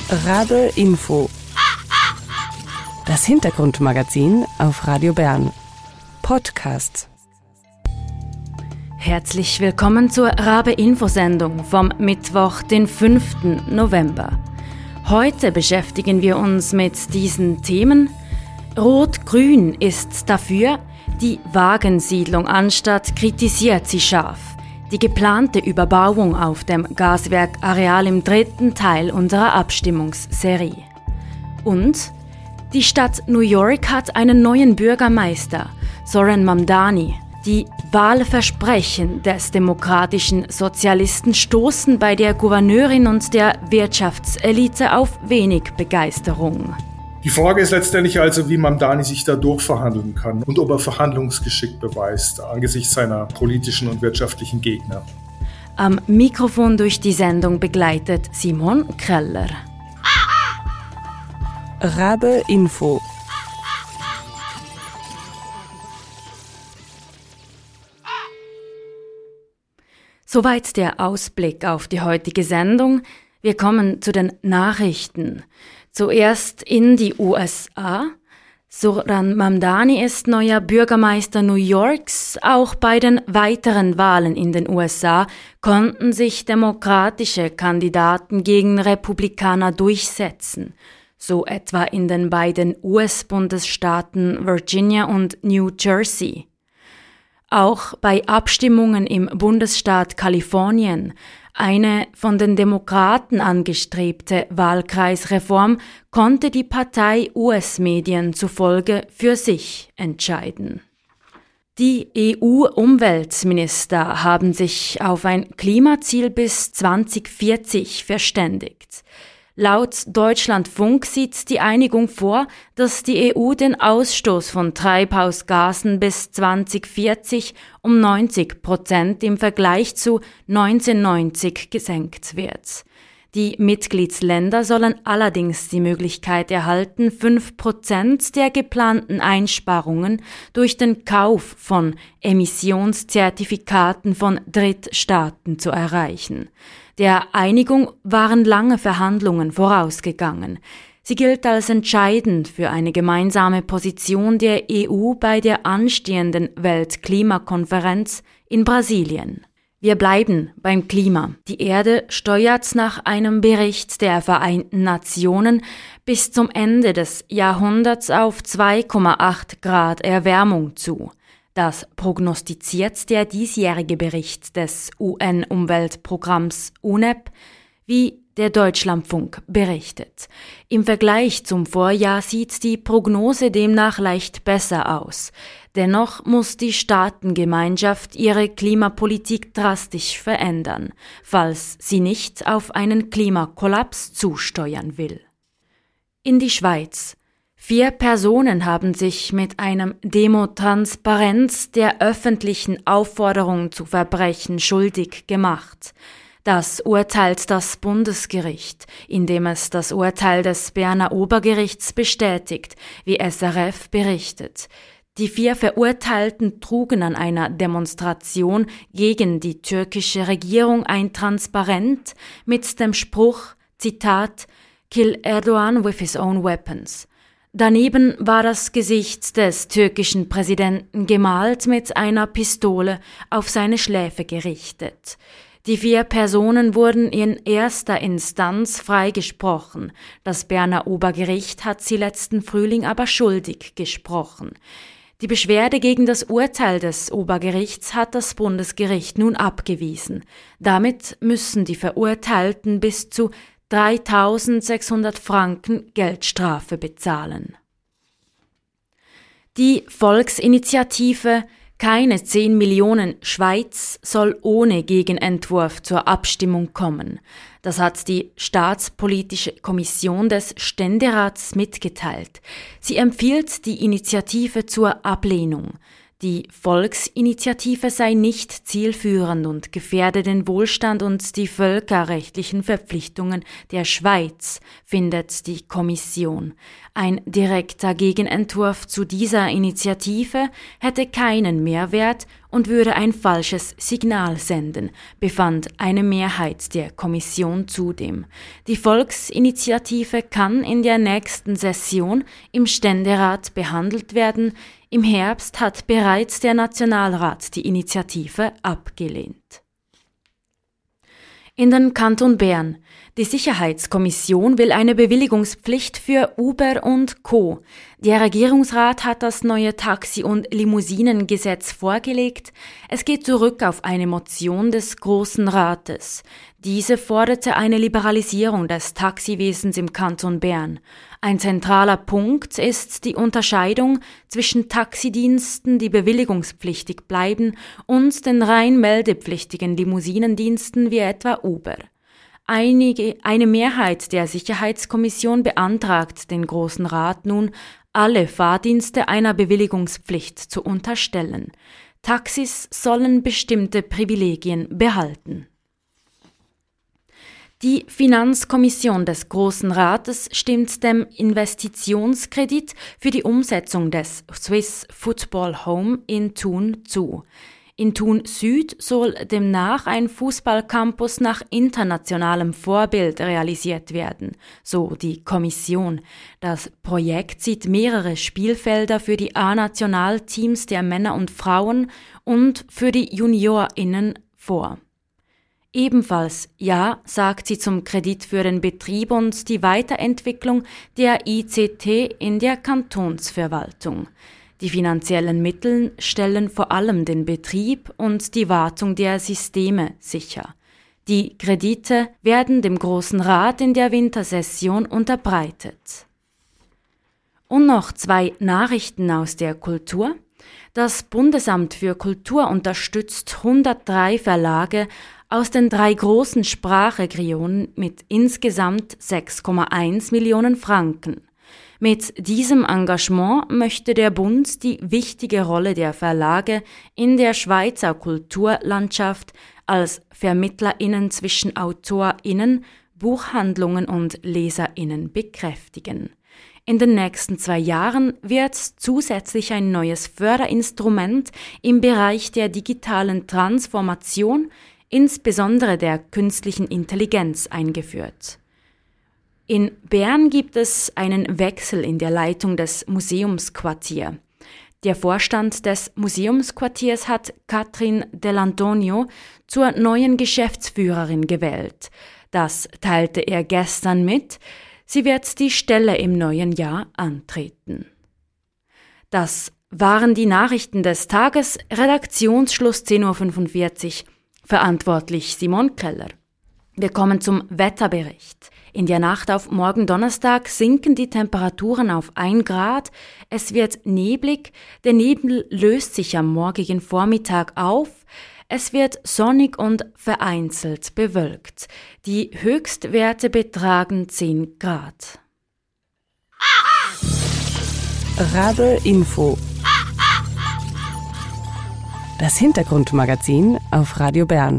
Rabe Info. Das Hintergrundmagazin auf Radio Bern. Podcast. Herzlich willkommen zur Rabe-Info-Sendung vom Mittwoch, den 5. November. Heute beschäftigen wir uns mit diesen Themen. Rot-Grün ist dafür, die Wagensiedlung Anstatt kritisiert sie scharf. Die geplante Überbauung auf dem Gaswerkareal im dritten Teil unserer Abstimmungsserie. Und die Stadt New York hat einen neuen Bürgermeister, Zoran Mamdani. Die Wahlversprechen des demokratischen Sozialisten stoßen bei der Gouverneurin und der Wirtschaftselite auf wenig Begeisterung. Die Frage ist letztendlich also, wie Mamdani sich da durchverhandeln kann und ob er Verhandlungsgeschick beweist angesichts seiner politischen und wirtschaftlichen Gegner. Am Mikrofon durch die Sendung begleitet Simon Keller. Rabe Info. Soweit der Ausblick auf die heutige Sendung. Wir kommen zu den Nachrichten. Zuerst in die USA. Zoran Mamdani ist neuer Bürgermeister New Yorks. Auch bei den weiteren Wahlen in den USA konnten sich demokratische Kandidaten gegen Republikaner durchsetzen. So etwa in den beiden US-Bundesstaaten Virginia und New Jersey. Auch bei Abstimmungen im Bundesstaat Kalifornien, eine von den Demokraten angestrebte Wahlkreisreform, konnte die Partei US-Medien zufolge für sich entscheiden. Die EU-Umweltminister haben sich auf ein Klimaziel bis 2040 verständigt. Laut Deutschlandfunk sieht die Einigung vor, dass die EU den Ausstoß von Treibhausgasen bis 2040 um 90% im Vergleich zu 1990 gesenkt wird. Die Mitgliedsländer sollen allerdings die Möglichkeit erhalten, 5% der geplanten Einsparungen durch den Kauf von Emissionszertifikaten von Drittstaaten zu erreichen. Der Einigung waren lange Verhandlungen vorausgegangen. Sie gilt als entscheidend für eine gemeinsame Position der EU bei der anstehenden Weltklimakonferenz in Brasilien. Wir bleiben beim Klima. Die Erde steuert nach einem Bericht der Vereinten Nationen bis zum Ende des Jahrhunderts auf 2,8 Grad Erwärmung zu. Das prognostiziert der diesjährige Bericht des UN-Umweltprogramms UNEP, wie der Deutschlandfunk berichtet. Im Vergleich zum Vorjahr sieht die Prognose demnach leicht besser aus. Dennoch muss die Staatengemeinschaft ihre Klimapolitik drastisch verändern, falls sie nicht auf einen Klimakollaps zusteuern will. In die Schweiz. 4 Personen haben sich mit einem Demotransparenz der öffentlichen Aufforderung zu Verbrechen schuldig gemacht. Das urteilt das Bundesgericht, indem es das Urteil des Berner Obergerichts bestätigt, wie SRF berichtet. Die 4 Verurteilten trugen an einer Demonstration gegen die türkische Regierung ein Transparent mit dem Spruch, Zitat, "Kill Erdogan with his own weapons". Daneben war das Gesicht des türkischen Präsidenten gemalt mit einer Pistole auf seine Schläfe gerichtet. Die 4 Personen wurden in erster Instanz freigesprochen. Das Berner Obergericht hat sie letzten Frühling aber schuldig gesprochen. Die Beschwerde gegen das Urteil des Obergerichts hat das Bundesgericht nun abgewiesen. Damit müssen die Verurteilten bis zu 3.600 Franken Geldstrafe bezahlen. Die Volksinitiative Keine 10 Millionen Schweiz soll ohne Gegenentwurf zur Abstimmung kommen. Das hat die Staatspolitische Kommission des Ständerats mitgeteilt. Sie empfiehlt die Initiative zur Ablehnung. Die Volksinitiative sei nicht zielführend und gefährde den Wohlstand und die völkerrechtlichen Verpflichtungen der Schweiz, findet die Kommission. Ein direkter Gegenentwurf zu dieser Initiative hätte keinen Mehrwert und würde ein falsches Signal senden, befand eine Mehrheit der Kommission zudem. Die Volksinitiative kann in der nächsten Session im Ständerat behandelt werden. Im Herbst hat bereits der Nationalrat die Initiative abgelehnt. In den Kanton Bern. Die Sicherheitskommission will eine Bewilligungspflicht für Uber und Co. Der Regierungsrat hat das neue Taxi- und Limousinengesetz vorgelegt. Es geht zurück auf eine Motion des Grossen Rates. Diese forderte eine Liberalisierung des Taxiwesens im Kanton Bern. Ein zentraler Punkt ist die Unterscheidung zwischen Taxidiensten, die bewilligungspflichtig bleiben, und den rein meldepflichtigen Limousinendiensten wie etwa Uber. Eine Mehrheit der Sicherheitskommission beantragt den Grossen Rat nun, alle Fahrdienste einer Bewilligungspflicht zu unterstellen. Taxis sollen bestimmte Privilegien behalten. Die Finanzkommission des Grossen Rates stimmt dem Investitionskredit für die Umsetzung des Swiss Football Home in Thun zu. In Thun Süd soll demnach ein Fußballcampus nach internationalem Vorbild realisiert werden, so die Kommission. Das Projekt sieht mehrere Spielfelder für die A-Nationalteams der Männer und Frauen und für die JuniorInnen vor. Ebenfalls ja, sagt sie zum Kredit für den Betrieb und die Weiterentwicklung der ICT in der Kantonsverwaltung. Die finanziellen Mittel stellen vor allem den Betrieb und die Wartung der Systeme sicher. Die Kredite werden dem Grossen Rat in der Wintersession unterbreitet. Und noch 2 Nachrichten aus der Kultur. Das Bundesamt für Kultur unterstützt 103 Verlage aus den 3 großen Sprachregionen mit insgesamt 6,1 Millionen Franken. Mit diesem Engagement möchte der Bund die wichtige Rolle der Verlage in der Schweizer Kulturlandschaft als VermittlerInnen zwischen AutorInnen, Buchhandlungen und LeserInnen bekräftigen. In den nächsten 2 Jahren wird zusätzlich ein neues Förderinstrument im Bereich der digitalen Transformation, insbesondere der künstlichen Intelligenz, eingeführt. In Bern gibt es einen Wechsel in der Leitung des Museumsquartiers. Der Vorstand des Museumsquartiers hat Katrin Dell'Antonio zur neuen Geschäftsführerin gewählt. Das teilte er gestern mit. Sie wird die Stelle im neuen Jahr antreten. Das waren die Nachrichten des Tages. Redaktionsschluss 10.45 Uhr. Verantwortlich Simon Keller. Wir kommen zum Wetterbericht. In der Nacht auf morgen Donnerstag sinken die Temperaturen auf 1 Grad. Es wird neblig. Der Nebel löst sich am morgigen Vormittag auf. Es wird sonnig und vereinzelt bewölkt. Die Höchstwerte betragen 10 Grad. Rabe Info. Das Hintergrundmagazin auf Radio Bern.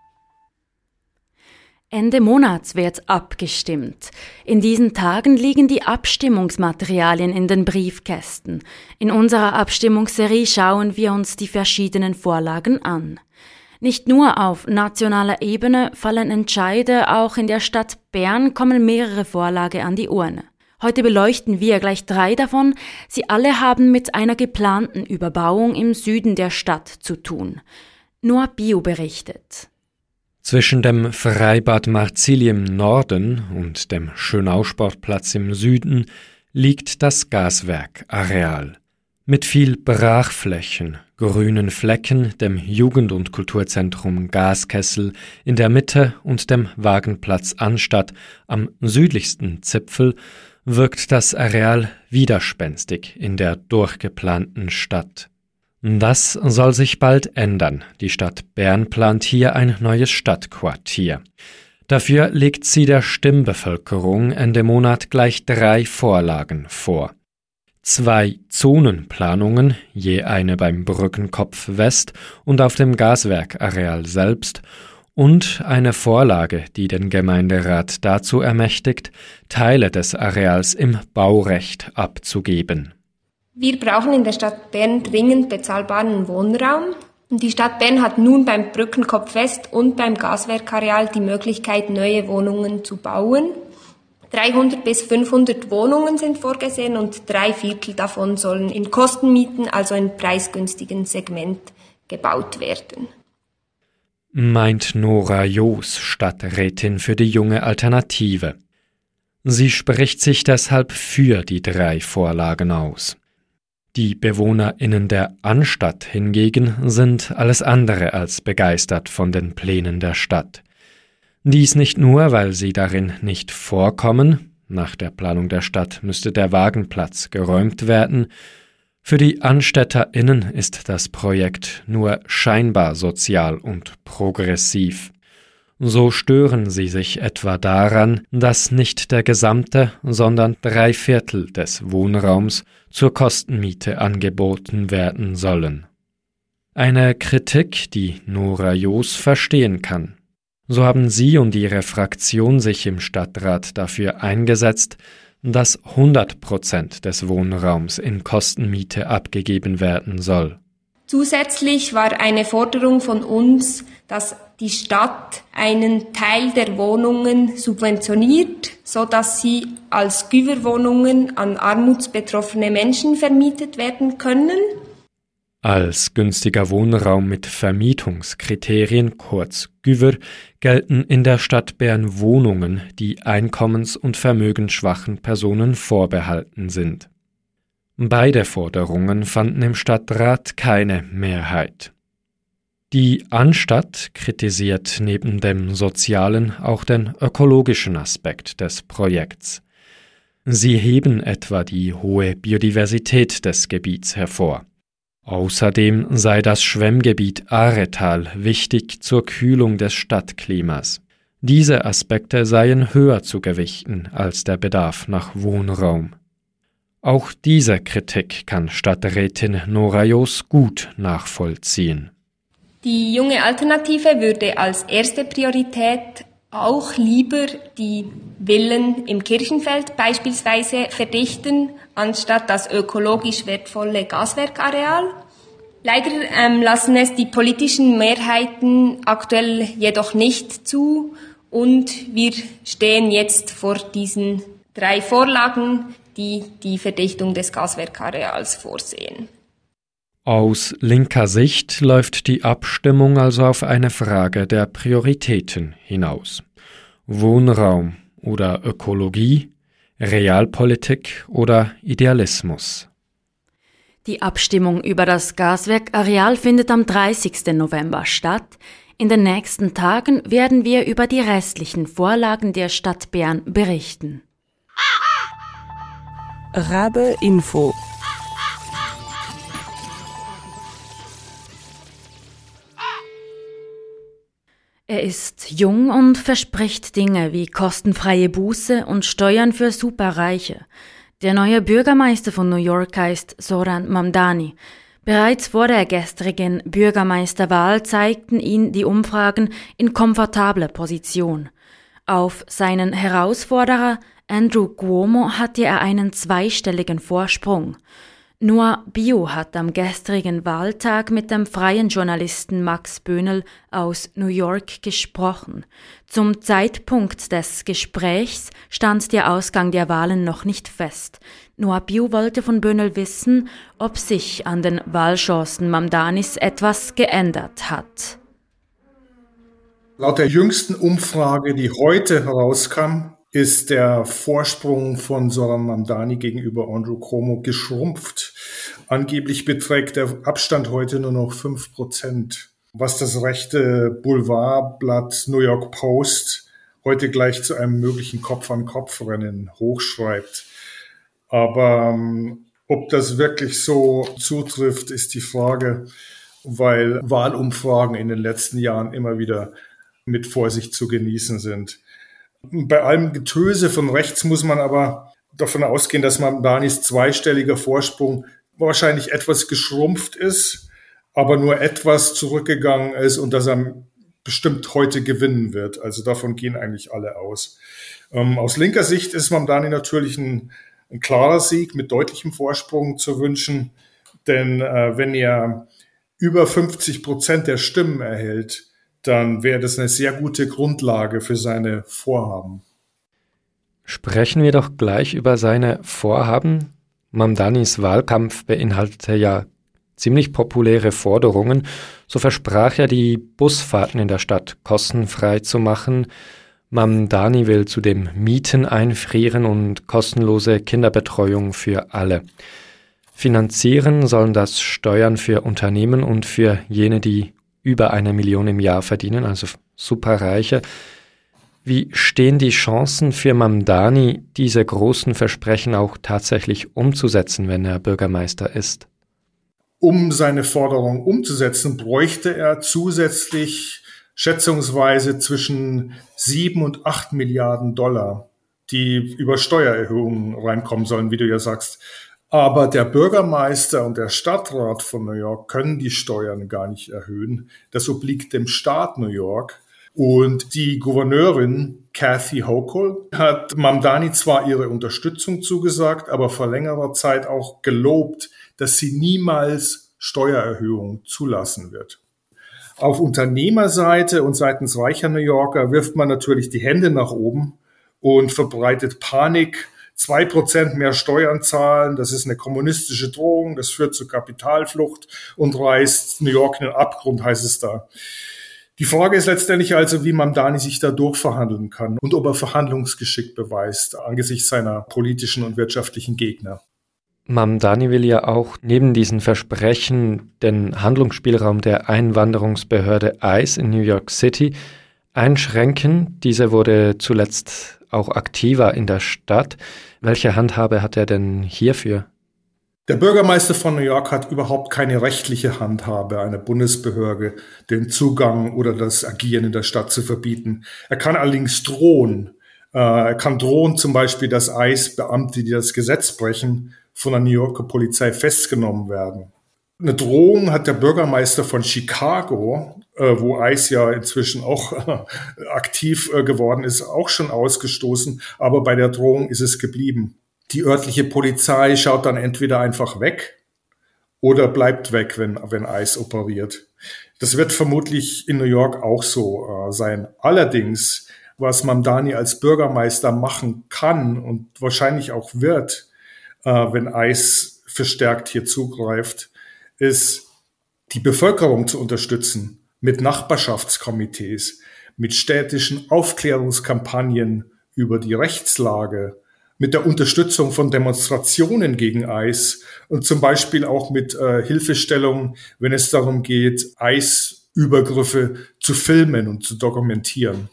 Ende Monats wird abgestimmt. In diesen Tagen liegen die Abstimmungsmaterialien in den Briefkästen. In unserer Abstimmungsserie schauen wir uns die verschiedenen Vorlagen an. Nicht nur auf nationaler Ebene fallen Entscheide, auch in der Stadt Bern kommen mehrere Vorlagen an die Urne. Heute beleuchten wir gleich 3 davon. Sie alle haben mit einer geplanten Überbauung im Süden der Stadt zu tun. Noah Bio berichtet. Zwischen dem Freibad Marzili im Norden und dem Schönau-Sportplatz im Süden liegt das Gaswerk-Areal. Mit viel Brachflächen, grünen Flecken, dem Jugend- und Kulturzentrum Gaskessel in der Mitte und dem Wagenplatz Anstatt am südlichsten Zipfel wirkt das Areal widerspenstig in der durchgeplanten Stadt. Das soll sich bald ändern. Die Stadt Bern plant hier ein neues Stadtquartier. Dafür legt sie der Stimmbevölkerung Ende Monat gleich 3 Vorlagen vor. 2 Zonenplanungen, je eine beim Brückenkopf West und auf dem Gaswerkareal selbst, und eine Vorlage, die den Gemeinderat dazu ermächtigt, Teile des Areals im Baurecht abzugeben. Wir brauchen in der Stadt Bern dringend bezahlbaren Wohnraum. Und die Stadt Bern hat nun beim Brückenkopf West und beim Gaswerkareal die Möglichkeit, neue Wohnungen zu bauen. 300 bis 500 Wohnungen sind vorgesehen und 3/4 davon sollen in Kostenmieten, also in preisgünstigen Segment, gebaut werden. Meint Nora Joos, Stadträtin für die Junge Alternative. Sie spricht sich deshalb für die 3 Vorlagen aus. Die BewohnerInnen der Anstatt hingegen sind alles andere als begeistert von den Plänen der Stadt. Dies nicht nur, weil sie darin nicht vorkommen, nach der Planung der Stadt müsste der Wagenplatz geräumt werden. Für die AnstädterInnen ist das Projekt nur scheinbar sozial und progressiv. So stören sie sich etwa daran, dass nicht der gesamte, sondern 3/4 des Wohnraums zur Kostenmiete angeboten werden sollen. Eine Kritik, die Nora Joos verstehen kann. So haben sie und ihre Fraktion sich im Stadtrat dafür eingesetzt, dass 100% des Wohnraums in Kostenmiete abgegeben werden soll. Zusätzlich war eine Forderung von uns, dass die Stadt einen Teil der Wohnungen subventioniert, sodass sie als Güverwohnungen an armutsbetroffene Menschen vermietet werden können. Als günstiger Wohnraum mit Vermietungskriterien, kurz Güver, gelten in der Stadt Bern Wohnungen, die einkommens- und vermögensschwachen Personen vorbehalten sind. Beide Forderungen fanden im Stadtrat keine Mehrheit. Die Anstatt kritisiert neben dem sozialen auch den ökologischen Aspekt des Projekts. Sie heben etwa die hohe Biodiversität des Gebiets hervor. Außerdem sei das Schwemmgebiet Aretal wichtig zur Kühlung des Stadtklimas. Diese Aspekte seien höher zu gewichten als der Bedarf nach Wohnraum. Auch diese Kritik kann Stadträtin Nora Joos gut nachvollziehen. Die Junge Alternative würde als erste Priorität auch lieber die Villen im Kirchenfeld beispielsweise verdichten, anstatt das ökologisch wertvolle Gaswerkareal. Leider lassen es die politischen Mehrheiten aktuell jedoch nicht zu und wir stehen jetzt vor diesen 3 Vorlagen, die die Verdichtung des Gaswerkareals vorsehen. Aus linker Sicht läuft die Abstimmung also auf eine Frage der Prioritäten hinaus. Wohnraum oder Ökologie, Realpolitik oder Idealismus. Die Abstimmung über das Gaswerkareal findet am 30. November statt. In den nächsten Tagen werden wir über die restlichen Vorlagen der Stadt Bern berichten. Rabe Info. Er ist jung und verspricht Dinge wie kostenfreie Buße und Steuern für Superreiche. Der neue Bürgermeister von New York heißt Zoran Mamdani. Bereits vor der gestrigen Bürgermeisterwahl zeigten ihn die Umfragen in komfortabler Position. Auf seinen Herausforderer Andrew Cuomo hatte er einen zweistelligen Vorsprung. Noah Bio hat am gestrigen Wahltag mit dem freien Journalisten Max Böhnel aus New York gesprochen. Zum Zeitpunkt des Gesprächs stand der Ausgang der Wahlen noch nicht fest. Noah Bio wollte von Böhnel wissen, ob sich an den Wahlchancen Mamdanis etwas geändert hat. Laut der jüngsten Umfrage, die heute herauskam, ist der Vorsprung von Zoran Mamdani gegenüber Andrew Cuomo geschrumpft. Angeblich beträgt der Abstand heute nur noch 5%, was das rechte Boulevardblatt New York Post heute gleich zu einem möglichen Kopf-an-Kopf-Rennen hochschreibt. Aber ob das wirklich so zutrifft, ist die Frage, weil Wahlumfragen in den letzten Jahren immer wieder mit Vorsicht zu genießen sind. Bei allem Getöse von rechts muss man aber davon ausgehen, dass Mamdanis zweistelliger Vorsprung wahrscheinlich etwas geschrumpft ist, aber nur etwas zurückgegangen ist und dass er bestimmt heute gewinnen wird. Also davon gehen eigentlich alle aus. Aus linker Sicht ist Mamdani natürlich ein klarer Sieg mit deutlichem Vorsprung zu wünschen, denn wenn er über 50% der Stimmen erhält, dann wäre das eine sehr gute Grundlage für seine Vorhaben. Sprechen wir doch gleich über seine Vorhaben. Mamdanis Wahlkampf beinhaltete ja ziemlich populäre Forderungen. So versprach er, die Busfahrten in der Stadt kostenfrei zu machen. Mamdani will zudem Mieten einfrieren und kostenlose Kinderbetreuung für alle. Finanzieren sollen das Steuern für Unternehmen und für jene, die über 1 Million im Jahr verdienen, also Superreiche. Wie stehen die Chancen für Mamdani, diese großen Versprechen auch tatsächlich umzusetzen, wenn er Bürgermeister ist? Um seine Forderung umzusetzen, bräuchte er zusätzlich schätzungsweise zwischen 7 und 8 Milliarden $, die über Steuererhöhungen reinkommen sollen, wie du ja sagst. Aber der Bürgermeister und der Stadtrat von New York können die Steuern gar nicht erhöhen. Das obliegt dem Staat New York. Und die Gouverneurin Kathy Hochul hat Mamdani zwar ihre Unterstützung zugesagt, aber vor längerer Zeit auch gelobt, dass sie niemals Steuererhöhungen zulassen wird. Auf Unternehmerseite und seitens reicher New Yorker wirft man natürlich die Hände nach oben und verbreitet Panik. 2% mehr Steuern zahlen, das ist eine kommunistische Drohung, das führt zu Kapitalflucht und reißt New York in den Abgrund, heißt es da. Die Frage ist letztendlich also, wie Mamdani sich da durchverhandeln kann und ob er Verhandlungsgeschick beweist angesichts seiner politischen und wirtschaftlichen Gegner. Mamdani will ja auch neben diesen Versprechen den Handlungsspielraum der Einwanderungsbehörde ICE in New York City einschränken. Diese wurde zuletzt auch aktiver in der Stadt. Welche Handhabe hat er denn hierfür? Der Bürgermeister von New York hat überhaupt keine rechtliche Handhabe, einer Bundesbehörde den Zugang oder das Agieren in der Stadt zu verbieten. Er kann allerdings drohen. Er kann drohen zum Beispiel, dass ICE-Beamte, die das Gesetz brechen, von der New Yorker Polizei festgenommen werden. Eine Drohung hat der Bürgermeister von Chicago, wo ICE ja inzwischen auch aktiv geworden ist, auch schon ausgestoßen, aber bei der Drohung ist es geblieben. Die örtliche Polizei schaut dann entweder einfach weg oder bleibt weg, wenn ICE operiert. Das wird vermutlich in New York auch so sein. Allerdings, was Mamdani als Bürgermeister machen kann und wahrscheinlich auch wird, wenn ICE verstärkt hier zugreift, ist, die Bevölkerung zu unterstützen mit Nachbarschaftskomitees, mit städtischen Aufklärungskampagnen über die Rechtslage, mit der Unterstützung von Demonstrationen gegen ICE und zum Beispiel auch mit Hilfestellung, wenn es darum geht, ICE-Übergriffe zu filmen und zu dokumentieren.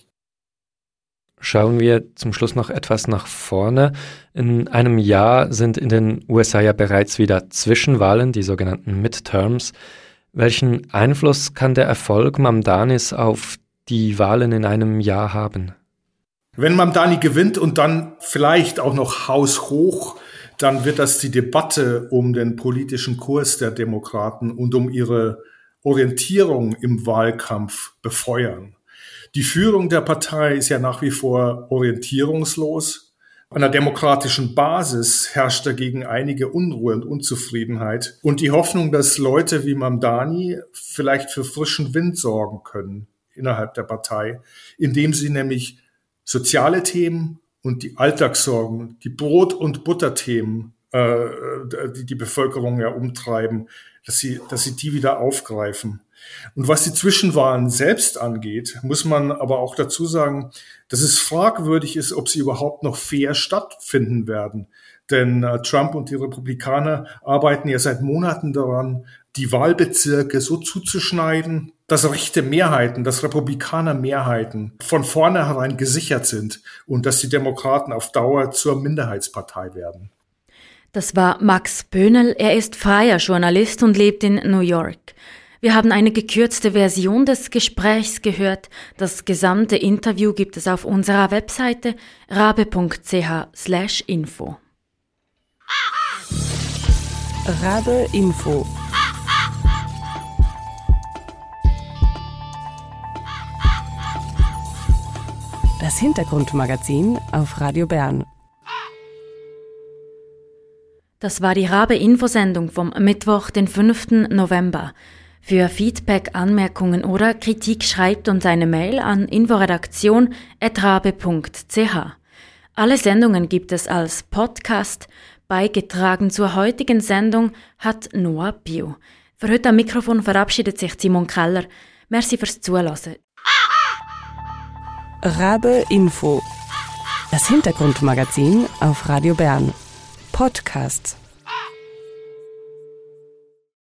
Schauen wir zum Schluss noch etwas nach vorne. In einem Jahr sind in den USA ja bereits wieder Zwischenwahlen, die sogenannten Midterms. Welchen Einfluss kann der Erfolg Mamdanis auf die Wahlen in einem Jahr haben? Wenn Mamdani gewinnt und dann vielleicht auch noch haushoch, dann wird das die Debatte um den politischen Kurs der Demokraten und um ihre Orientierung im Wahlkampf befeuern. Die Führung der Partei ist ja nach wie vor orientierungslos. An der demokratischen Basis herrscht dagegen einige Unruhe und Unzufriedenheit und die Hoffnung, dass Leute wie Mamdani vielleicht für frischen Wind sorgen können innerhalb der Partei, indem sie nämlich soziale Themen und die Alltagssorgen, die Brot- und Butterthemen, die die Bevölkerung ja umtreiben, dass sie die wieder aufgreifen. Und was die Zwischenwahlen selbst angeht, muss man aber auch dazu sagen, dass es fragwürdig ist, ob sie überhaupt noch fair stattfinden werden. Denn Trump und die Republikaner arbeiten ja seit Monaten daran, die Wahlbezirke so zuzuschneiden, dass rechte Mehrheiten, dass Republikaner-Mehrheiten von vornherein gesichert sind und dass die Demokraten auf Dauer zur Minderheitspartei werden. Das war Max Böhnel. Er ist freier Journalist und lebt in New York. Wir haben eine gekürzte Version des Gesprächs gehört. Das gesamte Interview gibt es auf unserer Webseite rabe.ch/info. Rabe Info. Das Hintergrundmagazin auf Radio Bern. Das war die Rabe-Infosendung vom Mittwoch, den 5. November. Für Feedback, Anmerkungen oder Kritik schreibt uns eine Mail an inforedaktion@rabe.ch. Alle Sendungen gibt es als Podcast. Beigetragen zur heutigen Sendung hat Noah Bio. Für heute am Mikrofon verabschiedet sich Simon Keller. Merci fürs Zuhören. Rabe Info. Das Hintergrundmagazin auf Radio Bern. Podcasts.